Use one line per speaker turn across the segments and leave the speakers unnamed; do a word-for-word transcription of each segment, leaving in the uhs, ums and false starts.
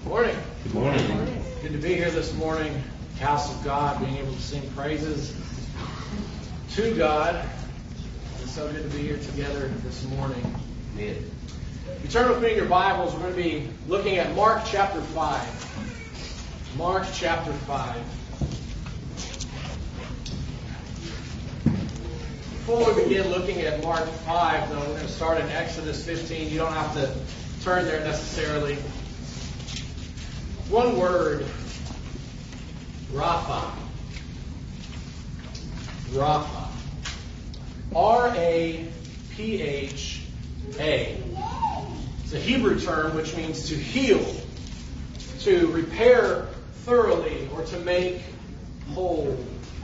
Morning.
Good morning.
Good to be here this morning, house of God, being able to sing praises to God. It's so good to be here together this morning.
Yeah.
If you turn with me in your Bibles, we're going to be looking at Mark chapter five. Mark chapter five. Before we begin looking at Mark five, though, we're going to start in Exodus fifteen. You don't have to turn there necessarily. One word, Rapha. Rapha. R A P H A. It's a Hebrew term which means to heal, to repair thoroughly, or to make whole.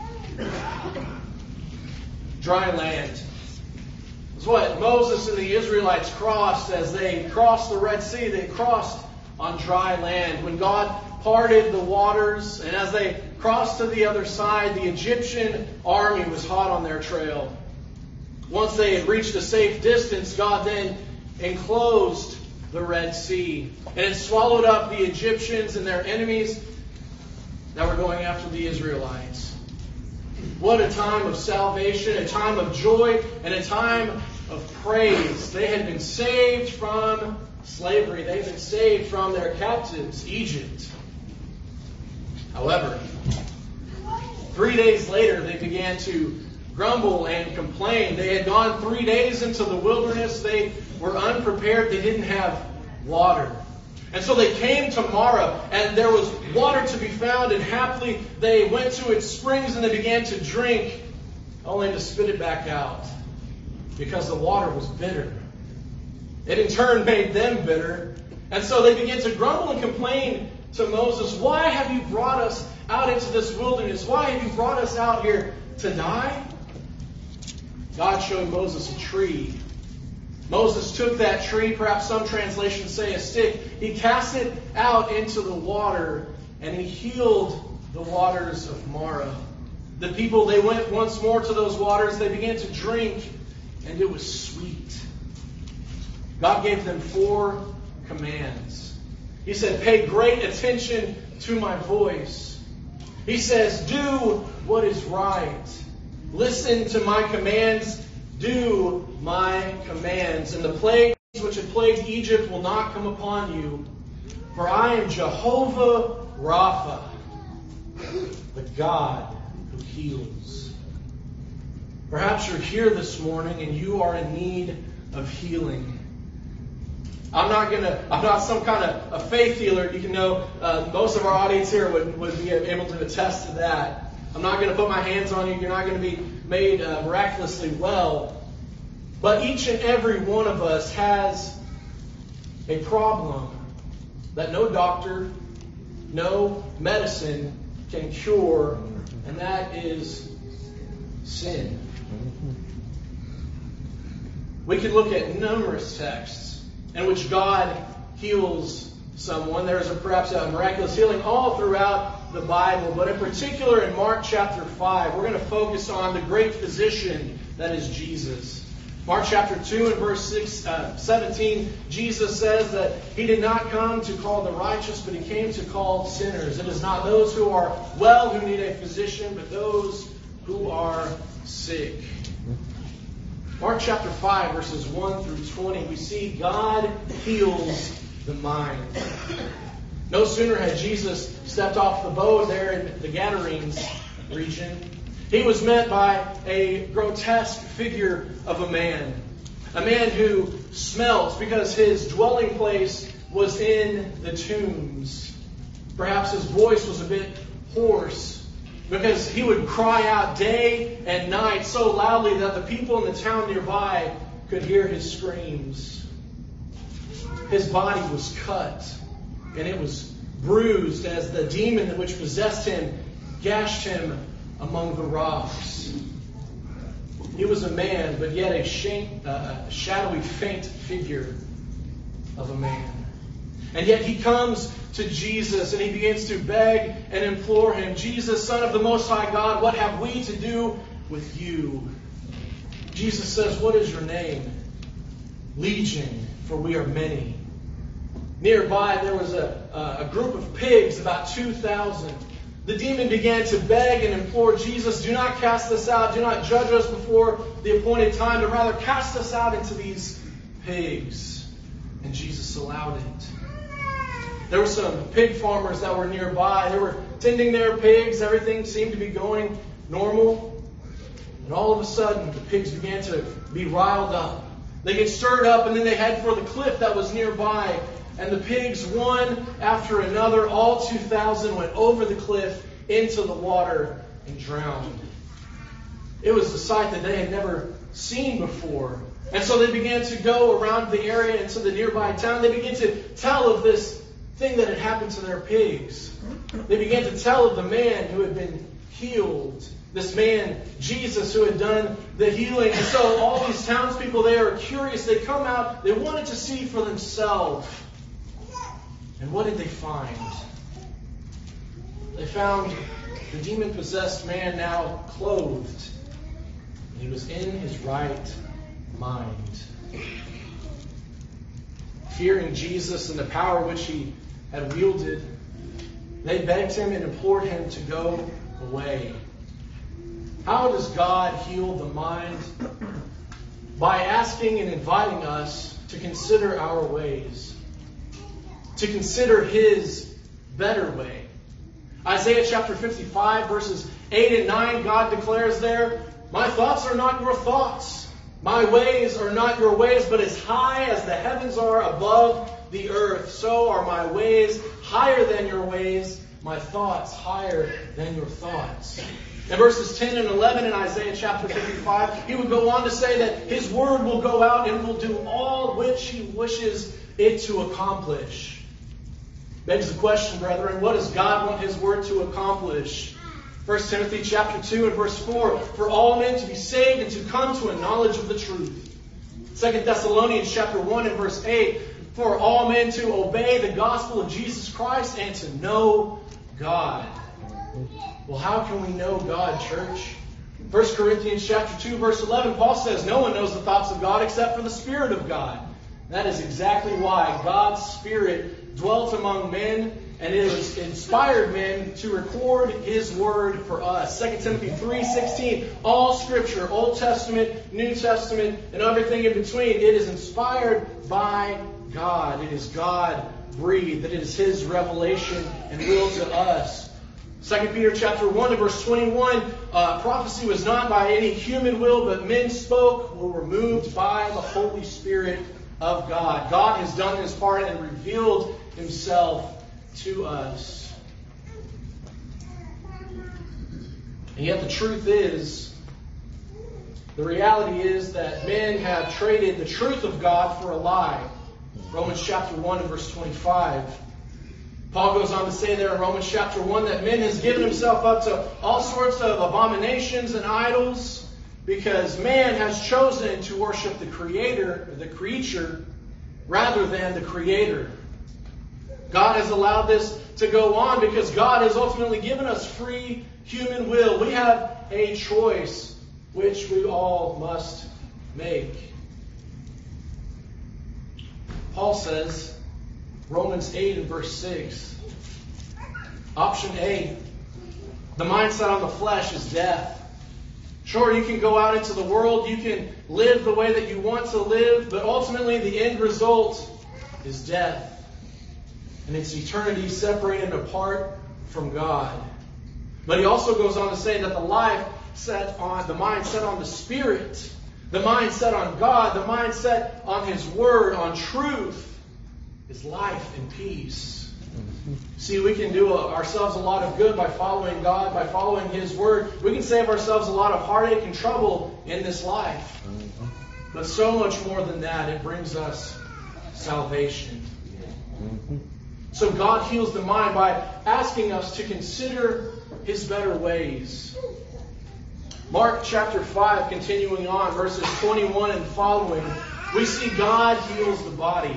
Dry land. It's what Moses and the Israelites crossed as they crossed the Red Sea. They crossed on dry land. When God parted the waters, and as they crossed to the other side, the Egyptian army was hot on their trail. Once they had reached a safe distance, God then enclosed the Red Sea, and it swallowed up the Egyptians and their enemies that were going after the Israelites. What a time of salvation, a time of joy, and a time of praise. They had been saved from slavery. They had been saved from their captives, Egypt. However, three days later, they began to grumble and complain. They had gone three days into the wilderness. They were unprepared. They didn't have water. And so they came to Marah, and there was water to be found, and happily they went to its springs and they began to drink, only to spit it back out, because the water was bitter. It in turn made them bitter. And so they began to grumble and complain to Moses, "Why have you brought us out into this wilderness? Why have you brought us out here to die?" God showed Moses a tree. Moses took that tree, perhaps some translations say a stick. He cast it out into the water, and he healed the waters of Marah. The people, they went once more to those waters. They began to drink, and it was sweet. God gave them four commands. He said, "Pay great attention to my voice." He says, "Do what is right. Listen to my commands. Do my commands. And the plagues which have plagued Egypt will not come upon you. For I am Jehovah Rapha, the God who heals." Perhaps you're here this morning and you are in need of healing. I'm not gonna. I'm not some kind of a faith healer. You can know uh, most of our audience here would, would be able to attest to that. I'm not going to put my hands on you. You're not going to be made uh, miraculously well. But each and every one of us has a problem that no doctor, no medicine can cure, and that is sin. We can look at numerous texts in which God heals someone. There is a, perhaps a miraculous healing all throughout the Bible, but in particular in Mark chapter five, we're going to focus on the great physician that is Jesus. Mark chapter two and verse six, uh, seventeen, Jesus says that He did not come to call the righteous, but He came to call sinners. It is not those who are well who need a physician, but those who are sick. Mark chapter five, verses one through twenty, we see God heals the mind. No sooner had Jesus stepped off the boat there in the Gadarenes region, He was met by a grotesque figure of a man. A man who smelt because his dwelling place was in the tombs. Perhaps his voice was a bit hoarse because he would cry out day and night so loudly that the people in the town nearby could hear his screams. His body was cut, and it was bruised as the demon which possessed him gashed him among the rocks. He was a man, but yet a shame, uh, shadowy, faint figure of a man. And yet he comes to Jesus and he begins to beg and implore him, "Jesus, Son of the Most High God, what have we to do with you?" Jesus says, "What is your name?" "Legion, for we are many." Nearby there was a, uh, a group of pigs, about two thousand. The demon began to beg and implore Jesus, do not cast us out, do not judge us before the appointed time, but rather cast us out into these pigs. And Jesus allowed it. There were some pig farmers that were nearby. They were tending their pigs. Everything seemed to be going normal. And all of a sudden, the pigs began to be riled up. They get stirred up, and then they head for the cliff that was nearby. And the pigs, one after another, all two thousand, went over the cliff into the water and drowned. It was a sight that they had never seen before. And so they began to go around the area into the nearby town. They began to tell of this thing that had happened to their pigs. They began to tell of the man who had been healed. This man, Jesus, who had done the healing. And so all these townspeople, they are curious. They come out. They wanted to see for themselves. And what did they find? They found the demon-possessed man now clothed. And he was in his right mind. Fearing Jesus and the power which he had wielded, they begged him and implored him to go away. How does God heal the mind? By asking and inviting us to consider our ways. To consider His better way. Isaiah chapter fifty-five, verses eight and nine, God declares there, my thoughts are not your thoughts. My ways are not your ways, but as high as the heavens are above the earth, so are my ways higher than your ways, my thoughts higher than your thoughts. In verses ten and eleven in Isaiah chapter fifty-five, he would go on to say that His word will go out and will do all which He wishes it to accomplish. Begs the question, brethren, what does God want His word to accomplish? First Timothy chapter two and verse four, for all men to be saved and to come to a knowledge of the truth. Second Thessalonians chapter one and verse eight, for all men to obey the gospel of Jesus Christ and to know God. Well, how can we know God, church? First Corinthians chapter two, verse eleven, Paul says, no one knows the thoughts of God except for the Spirit of God. That is exactly why God's Spirit dwelt among men, and it has inspired men to record His word for us. Second Timothy three sixteen, all Scripture, Old Testament, New Testament, and everything in between, it is inspired by God. It is God-breathed. That it is His revelation and will to us. Second Peter chapter one and verse twenty-one, uh, prophecy was not by any human will, but men spoke, were moved by the Holy Spirit of God. God has done His part and revealed Himself to us. And yet the truth is, the reality is that men have traded the truth of God for a lie. Romans chapter one and verse twenty-five. Paul goes on to say there in Romans chapter one that men has given himself up to all sorts of abominations and idols because man has chosen to worship the Creator, or the creature, rather than the Creator. God has allowed this to go on because God has ultimately given us free human will. We have a choice which we all must make. Paul says, Romans eight and verse six, option A, the mindset on the flesh is death. Sure, you can go out into the world, you can live the way that you want to live, but ultimately the end result is death. And it's eternity separated apart from God. But he also goes on to say that the life set on, the mind set on the Spirit, the mind set on God, the mind set on His Word, on truth, is life and peace. See, we can do a, ourselves a lot of good by following God, by following His Word. We can save ourselves a lot of heartache and trouble in this life. But so much more than that, it brings us salvation. So God heals the mind by asking us to consider His better ways. Mark chapter five, continuing on, verses twenty-one and following, we see God heals the body.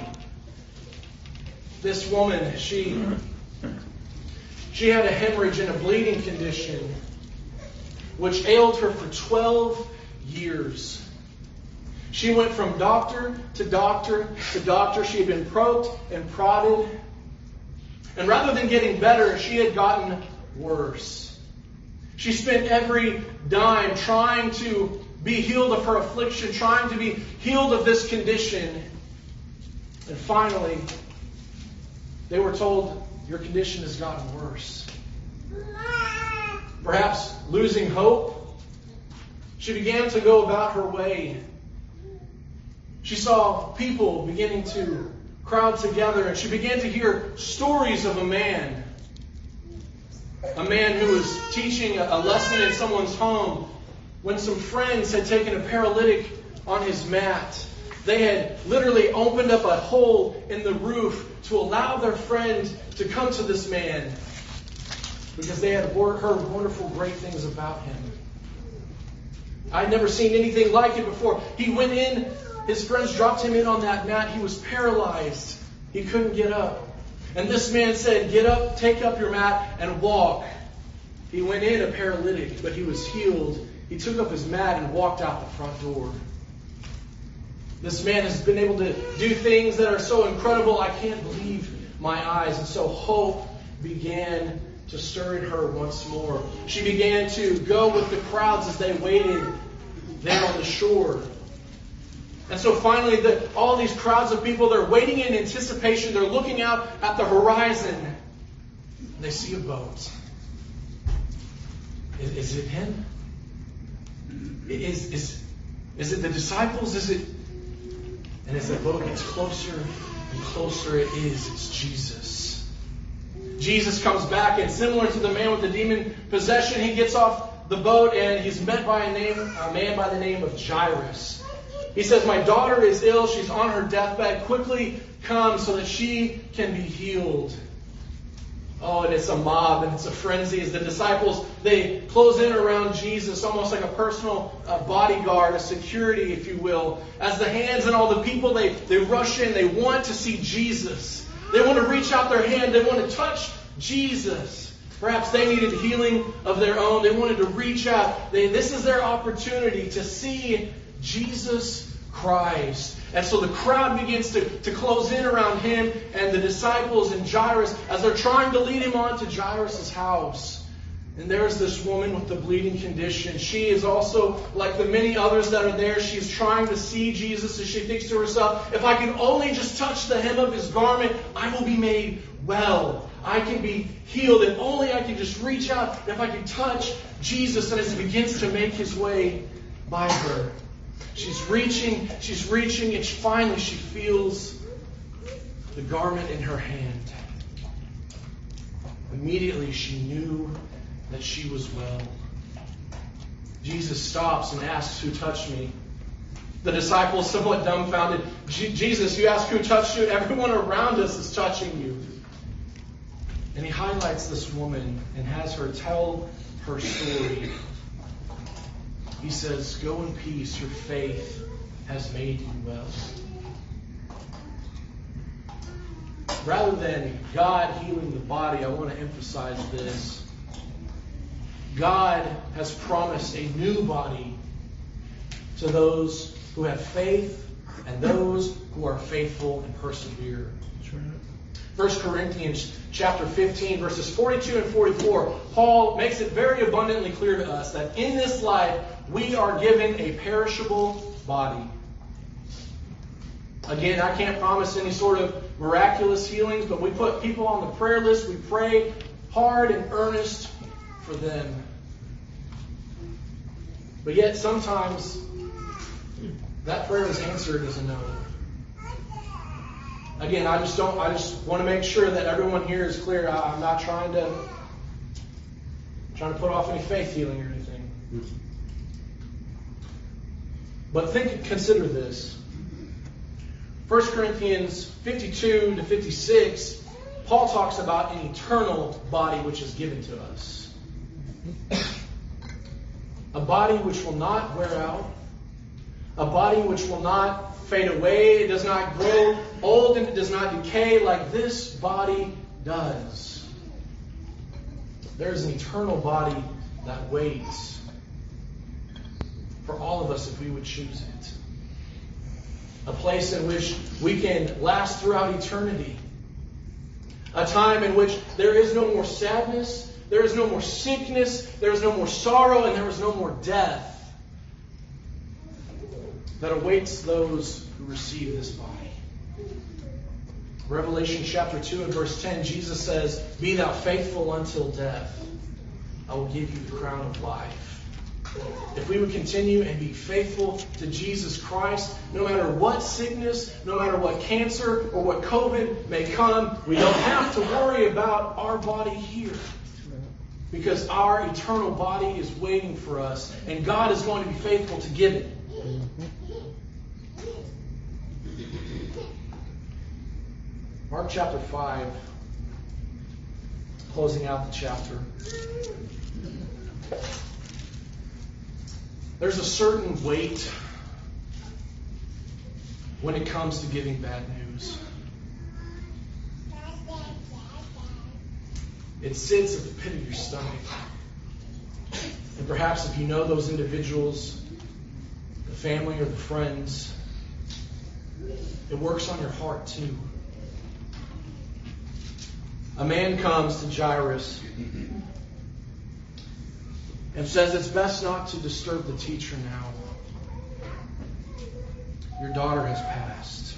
This woman, she, she had a hemorrhage and a bleeding condition which ailed her for twelve years. She went from doctor to doctor to doctor. She had been poked and prodded. And rather than getting better, she had gotten worse. She spent every dime trying to be healed of her affliction, trying to be healed of this condition. And finally, they were told, your condition has gotten worse. Perhaps losing hope, she began to go about her way. She saw people beginning to crowd together, and she began to hear stories of a man. A man who was teaching a lesson in someone's home when some friends had taken a paralytic on his mat. They had literally opened up a hole in the roof to allow their friend to come to this man because they had heard wonderful, great things about him. I'd never seen anything like it before. He went in, his friends dropped him in on that mat. He was paralyzed. He couldn't get up. And this man said, get up, take up your mat, and walk. He went in a paralytic, but he was healed. He took up his mat and walked out the front door. This man has been able to do things that are so incredible, I can't believe my eyes. And so hope began to stir in her once more. She began to go with the crowds as they waited there on the shore. And so finally, the, all these crowds of people, they're waiting in anticipation. They're looking out at the horizon. And they see a boat. Is, is it him? Is, is, is it the disciples? Is it? And as the boat gets closer and closer, it is. It's Jesus. Jesus comes back, and similar to the man with the demon possession, he gets off the boat and he's met by a, name, a man by the name of Jairus. He says, my daughter is ill. She's on her deathbed. Quickly come so that she can be healed. Oh, and it's a mob and it's a frenzy as the disciples, they close in around Jesus, almost like a personal uh, bodyguard, a security, if you will. As the hands and all the people, they, they rush in. They want to see Jesus. They want to reach out their hand. They want to touch Jesus. Perhaps they needed healing of their own. They wanted to reach out. They, this is their opportunity to see Jesus Christ. And so the crowd begins to, to close in around him and the disciples and Jairus as they're trying to lead him on to Jairus' house. And there's this woman with the bleeding condition. She is also, like the many others that are there, she's trying to see Jesus as she thinks to herself, if I can only just touch the hem of his garment, I will be made well. I can be healed. If only I can just reach out, if I can touch Jesus. And as he begins to make his way by her, She's reaching, she's reaching, and finally she feels the garment in her hand. Immediately she knew that she was well. Jesus stops and asks, who touched me? The disciples, somewhat dumbfounded, Jesus, you ask who touched you? Everyone around us is touching you. And he highlights this woman and has her tell her story. He says, go in peace, your faith has made you well. Rather than God healing the body, I want to emphasize this. God has promised a new body to those who have faith and those who are faithful and persevere. First Corinthians chapter fifteen, verses forty-two and forty-four, Paul makes it very abundantly clear to us that in this life we are given a perishable body. Again, I can't promise any sort of miraculous healings, but we put people on the prayer list. We pray hard and earnest for them. But yet sometimes that prayer is answered as a no. Again, I just don't. I just want to make sure that everyone here is clear. I, I'm not trying to trying to put off any faith healing or anything. But think, consider this. First Corinthians fifty-two to fifty-six, Paul talks about an eternal body which is given to us. A body which will not wear out. A body which will not fade away. It does not grow old and it does not decay like this body does. There's an eternal body that waits for all of us if we would choose it. A place in which we can last throughout eternity. A time in which there is no more sadness, there is no more sickness, there is no more sorrow, and there is no more death that awaits those who receive this body. Revelation chapter two and verse ten, Jesus says, "Be thou faithful until death. I will give you the crown of life." If we would continue and be faithful to Jesus Christ, no matter what sickness, no matter what cancer or what COVID may come, we don't have to worry about our body here. Because our eternal body is waiting for us, and God is going to be faithful to give it. Mark chapter five, closing out the chapter. There's a certain weight when it comes to giving bad news. It sits at the pit of your stomach. And perhaps if you know those individuals, the family or the friends, it works on your heart too. A man comes to Jairus and says, "It's best not to disturb the teacher now. Your daughter has passed."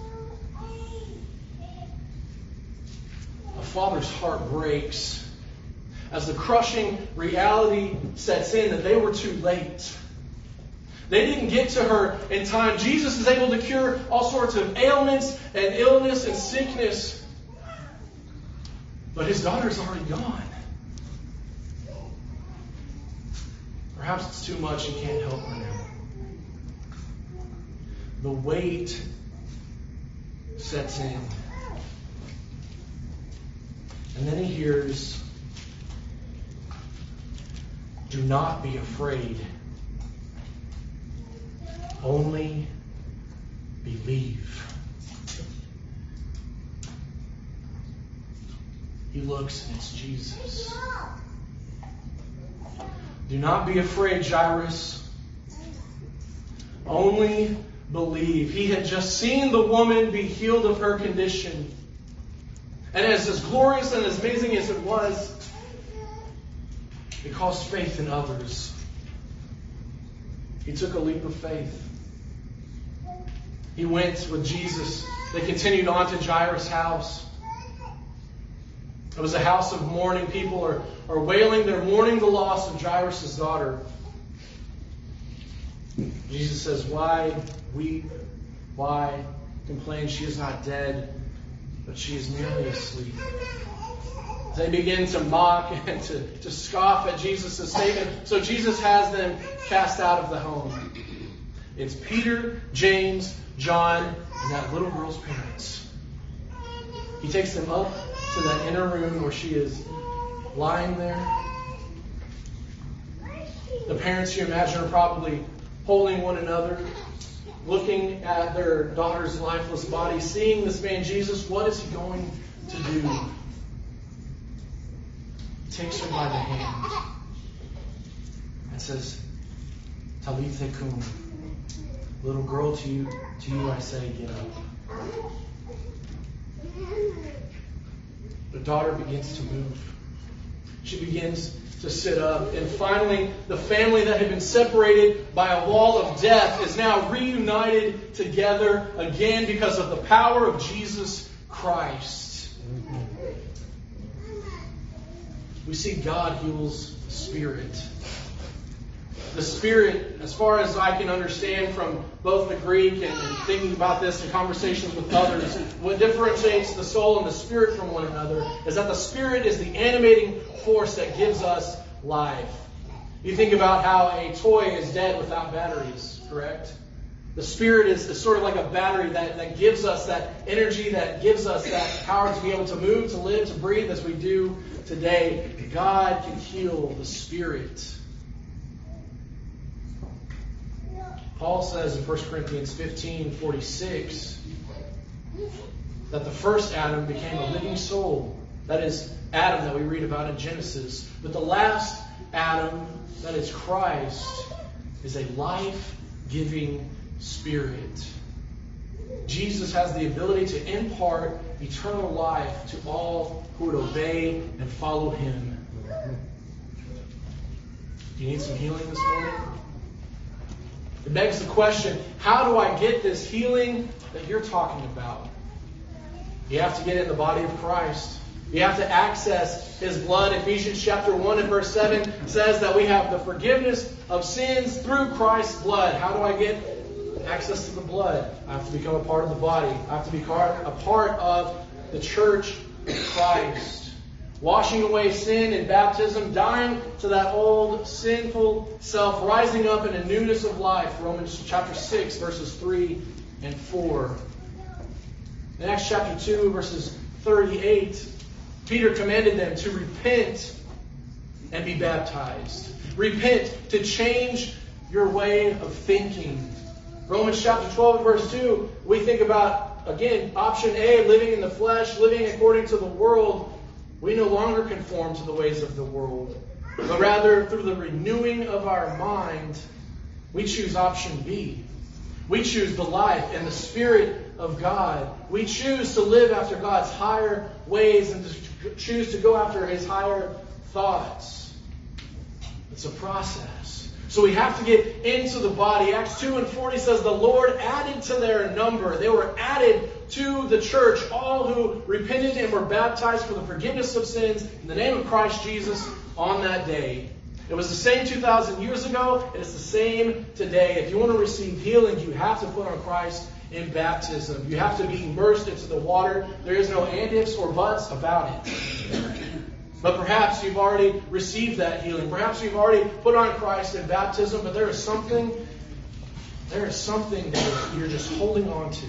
A father's heart breaks as the crushing reality sets in that they were too late. They didn't get to her in time. Jesus is able to cure all sorts of ailments and illness and sickness. But his daughter's already gone. Perhaps it's too much, he can't help her now. The weight sets in. And then he hears, "Do not be afraid. Only believe." He looks and it's Jesus. "Do not be afraid, Jairus. Only believe." He had just seen the woman be healed of her condition. And as, as glorious and as amazing as it was, it caused faith in others. He took a leap of faith. He went with Jesus. They continued on to Jairus' house. It was a house of mourning. People are, are wailing. They're mourning the loss of Jairus' daughter. Jesus says, "Why weep? Why complain? She is not dead, but she is merely asleep." They begin to mock and to, to scoff at Jesus' statement. So Jesus has them cast out of the home. It's Peter, James, John, and that little girl's parents. He takes them up to that inner room where she is lying there. The parents, you imagine, are probably holding one another, looking at their daughter's lifeless body, seeing this man Jesus. What is he going to do? He takes her by the hand and says, "Talitha kum." Little girl, to you, to you I say, get up. The daughter begins to move. She begins to sit up. And finally, the family that had been separated by a wall of death is now reunited together again because of the power of Jesus Christ. We see God heals the spirit. The Spirit, as far as I can understand from both the Greek and, and thinking about this in conversations with others, what differentiates the soul and the Spirit from one another is that the Spirit is the animating force that gives us life. You think about how a toy is dead without batteries, correct? The Spirit is, is sort of like a battery that, that gives us that energy, that gives us that power to be able to move, to live, to breathe as we do today. God can heal the Spirit. Paul says in First Corinthians fifteen forty-six that the first Adam became a living soul. That is Adam that we read about in Genesis. But the last Adam, that is Christ, is a life-giving spirit. Jesus has the ability to impart eternal life to all who would obey and follow Him. Do you need some healing this morning? It begs the question, how do I get this healing that you're talking about? You have to get in the body of Christ. You have to access His blood. Ephesians chapter one and verse seven says that we have the forgiveness of sins through Christ's blood. How do I get access to the blood? I have to become a part of the body. I have to be a part of the church of Christ. Washing away sin in baptism, dying to that old sinful self, rising up in a newness of life. Romans chapter six, verses three and four. In Acts chapter two, verses thirty-eight, Peter commanded them to repent and be baptized. Repent, to change your way of thinking. Romans chapter twelve, verse two, we think about, again, option A, living in the flesh, living according to the world. We no longer conform to the ways of the world, but rather through the renewing of our mind, we choose option B. We choose the life and the Spirit of God. We choose to live after God's higher ways and to choose to go after His higher thoughts. It's a process. So we have to get into the body. Acts two and forty says the Lord added to their number. They were added to the church, all who repented and were baptized for the forgiveness of sins in the name of Christ Jesus on that day. It was the same two thousand years ago, and it's the same today. If you want to receive healing, you have to put on Christ in baptism. You have to be immersed into the water. There is no and ifs or buts about it. But perhaps you've already received that healing. Perhaps you've already put on Christ in baptism, but there is something, there is something that you're just holding on to.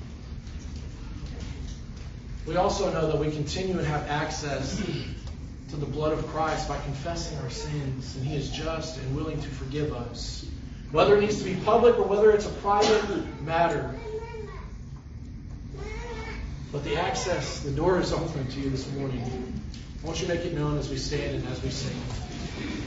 We also know that we continue and have access to the blood of Christ by confessing our sins, and He is just and willing to forgive us. Whether it needs to be public or whether it's a private matter. But the access, the door is open to you this morning. I want you to make it known as we stand and as we sing.